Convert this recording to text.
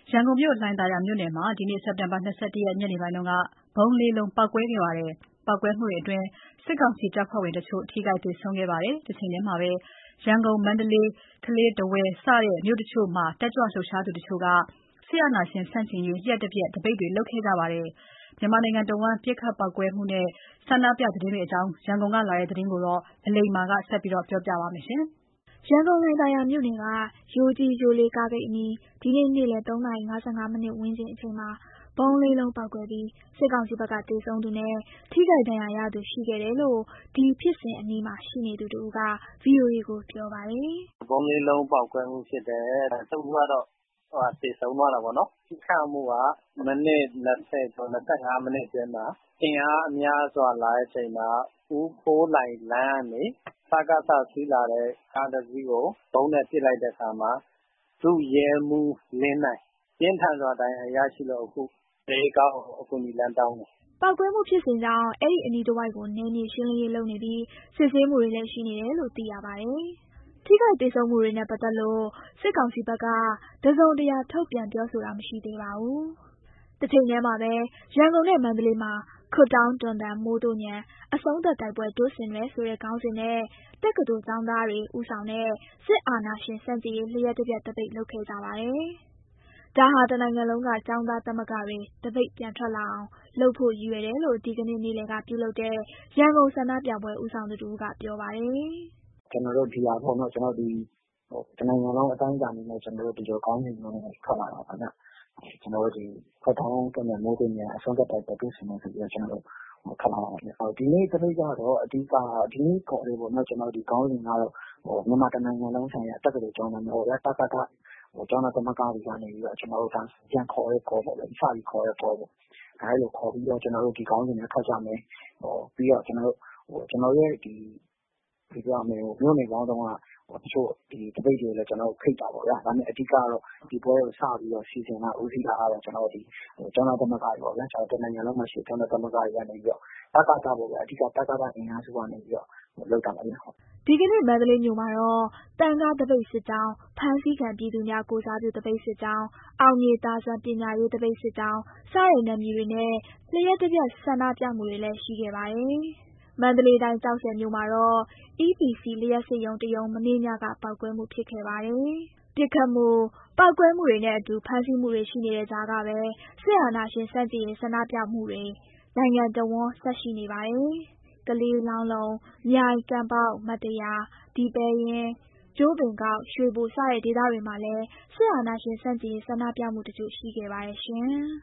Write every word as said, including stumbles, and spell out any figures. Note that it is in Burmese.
ရန်ကုန်မြို့လှိုင်သာယာမြို့နယ်မှာဒီနေ့စက်တင်ဘာ၂၁ ရက်ညနေပိုင်းကဗုံးလေးလုံးပေါက်ကွဲခဲ့ပါတယ်။ပေါက်ကွဲမှုတွေအတွင်းစစ်ကောင်စီတပ်ဖွဲ့ဝင်တချို့ထိခိုက်သေဆုံးခဲ့ပါတယ်။တချိန်တည်းမှာပဲရန်ကုန်၊မန္တလေး၊ကလေး၊ထားဝယ်စတဲ့မြို့တချို့မှာတက်ကြွလှုပ်ရှားသူတချို့ကစစ်အာဏာရှင်ဆန့်ကျင်ရေးလ ျှပ်တပြက်သပိတ်တွေလုပ်ခဲ့ကြပါတယ်။မြန်မာနိုင်ငံတဝန်းပစ်ခတ်ပေါက်ကွဲမှုနဲ့ဆန္ဒပြသတင်းတွေအကြောင်းရန်ကုန်ကလာတဲ့သတင်းကိုအလိမ္မာကဆက်ပြောပြပါမယ်။ရန်ကုန်လှိုင်သာယာမြို့နယ်ကရိုးကြီးရိုးလေးကားဂိတ်အနီးဒီနေ့နေ့လယ်သုံးနာရီ၅၅မိနစ်ဝန်းကျင်အချိန်မှာဗုံးလေးလုံးပေါက်ကွဲပြီးစစ်ကောင်စီဘက်ကသေဆုံးသူနဲ့ထိခိုက်ဒဏ်ရာရသူရှိခဲ့တယ်လို့ဒီဖြစ်စဉ်အနီးမှာရှိနေသူတဦးက ဗွီအိုအေကိုပြောပါတယ်။ဗုံးလေးလုံးပေါက်ကွဲမှုဖြစ်တယ်။သုံးဦးကတော့သေဆုံးသွားတာပေါ့နော်။ထိခိုက်မှုကမိနစ်၂၀ကျော်၂၅မိနစ်အတွင်းမှာအင်အားအများစွာလာတဲ့အချိန်မှာဦးဖိုးလှိုင်လမ်းကနေစကစစီးလာတဲ့ကားတစ်စီးကိုဗုံးနဲ့ပစ်လိုက်တဲ့အခါမှာဒုရဲမှူးလင်းနိုင်ပြင်းထန်စွာဒဏ်ရာရရှိလို့အခုဒေကောက်အကူအညီလမ်းတောင်းတယ်။ပေါက်ကွဲမှုဖြစ်စဉ်ကြောင့်အဲ့ဒီအနီးတစ်ဝိုက်ကိုနယ်မြေရှင်းလင်းရေးလုပ်နေပြီးစစ်ဆေးမှုတွေလည်းရှိနေတယ်လို့သိရပါတယ်။ထိခိုက်သေဆုံးမှုတွေနဲ့ပတ်သက်လို့စစ်ကောင်စီဘက်ကတစုံတရာထုတ်ပြန်ပြောဆိုတာမရှိသေးပါဘူး။တချိန်တည်းမှာပဲရန်ကုန်နဲ့မန္တလေးမှာခွတ်တောင်းတွန်သံမိုးတို့ညံအဆုံးသတ်တိုက်ပွဲတို့ဆင်နွဲဆိုတဲ့ခေါင်းစဉ်နဲ့တက္ကသိုလ်ကျောင်းသားတွေဦးဆောင်တဲ့စစ်အာဏာရှင်ဆန့်ကျင်ရေးလ ျှပ်တပြက်သပိတ်လုပ်ခဲ့ကြပါတယ်။ဒါဟာတနိုင်ငံလုံးကကျောင်းသားသမဂ္ဂတွေသပိတ်ပြန်ထွက်လာအောင်လုပ်ဖို့ရည်ရွယ်တယ်လို့ဒီကနေ့နေ့လယ်ကပြုလုပ်တဲ့ရန်ကုန်ဆန္ဒပြပွဲဦးဆောင်သူတဦးကပြောပါတယ်။ကျွန်တော်တို့ဒီဟာပေါ့နော်ကျွန်တော်ဒီတနိုင်ငံလုံးအတိုင်းအတာနဲ့ကျွန်တော်တို့ဒီလိုကောင်းနေလို့ထွက်လာတာပါဗျ။ကျွန်တော်တို့ဒီခွတ်တောင်းတွန်သံမိုးတို့ညံအဆုံးသတ်တိုက်ပွဲတို့ဆင်နွဲဆိုပြီးတော့ကျွန်တော်တို့ထွက်လာပါတယ်။ဒီနေ့သပိတ်ကတော့အဓိကဒီနေ့ခေါ်လေးပေါ့နော်ကျွန်တော်ဒီကောင်းစဉ်ကတော့မြန်မာတနိုင်ငံလုံးဆိုင်ရာတက္ကသိုလ်ကျောင်းသားမျိုးပဲတက္ကသိုလ်ကျောင်းသားသမဂ္ဂတွေကနေပြီးတော့ကျွန်တော်တို့ဒါပြန်ခေါ်ရဲခေါ်ပေါ့လေစပြီးခေါ်ရဲခေါ်ပေါ့ဒါလိုခေါ်ပြီးတော့ကျွန်တော်တို့ဒီကောင်းစဉ်နဲ့ထွက်ကြမယ်ဟိုပြီးတော့ကျွန်တော်တို့ဟိုကျွန်တော်ရဲ့ဒီဒီပြောမယ်ဟိုမြို့နယ်ပေါင်းတော့ကတချို့ဒီတပိတ်တွေလည်းကျွန်တော်ဖိတ်တာပေါ့ဗျာဒါပေမဲ့အဓိကတော့ဒီပွဲကိုစပြီးတော့စီစဉ်တာဦးစီးတာကတော့ကျွန်တော်ဒီကျောင်းသားသမဂ္ဂတွေပေါ့ဗျာကျွန်တော်တနိုင်ငံလုံးမှာရှိကျောင်းသားသမဂ္ဂတွေကနေပြီးတော့တက္ကသိုလ်ပေါ့ဗျာအဓိကတက္ကသိုလ်အင်အားစုကနေပြီးတော့လောက်တာပါဗျာဒီကနေ့မန္တလေးမြို့မှာတော့တန်ခါးသပိတ်စစ်ကြောင်းဖမ်းဆီးခံပြည်သူများကိုစားပြုသပိတ်စစ်ကြောင်းအောင်မြေသာစံပညာရေးသပိတ်စစ်ကြောင်းစတဲ့နာမည်တွေနဲ့လ ျှပ်တပြက်ဆန္ဒပြမှုတွေလည်းရှိခဲ့ပါတယ်။မန္တလေးတိုင်းကျောက်ဆည်မြို့မှာတော့ အီးပီစီ လ ျှပ်စစ်ရုံးတရုံးမနေ့ညကပေါက်ကွဲမှုဖြစ်ခဲ့ပါတယ်။ပစ်ခတ်မှုပေါက်ကွဲမှုတွေနဲ့အတူဖမ်းဆီးမှုတွေရှိနေတဲ့ကြားကပဲစစ်အာဏာရှင်ဆန့်ကျင်ရေးဆန္ဒပြမှုတွေနိုင်ငံတဝန်းဆက်ရှိနေပါတယ်။ကလေးလောင်းလုံး၊မြိုင်၊ကံပေါက်၊မတ္တရာ၊ဒီပဲယင်း၊ကြို့ပင်ကောက်၊ရွှေဘိုစတဲ့ဒေသတွေမှာလည်းစစ်အာဏာရှင်ဆန့်ကျင်ရေးဆန္ဒပြမှုတချို့ရှိခဲ့ပါတယ်ရှင်။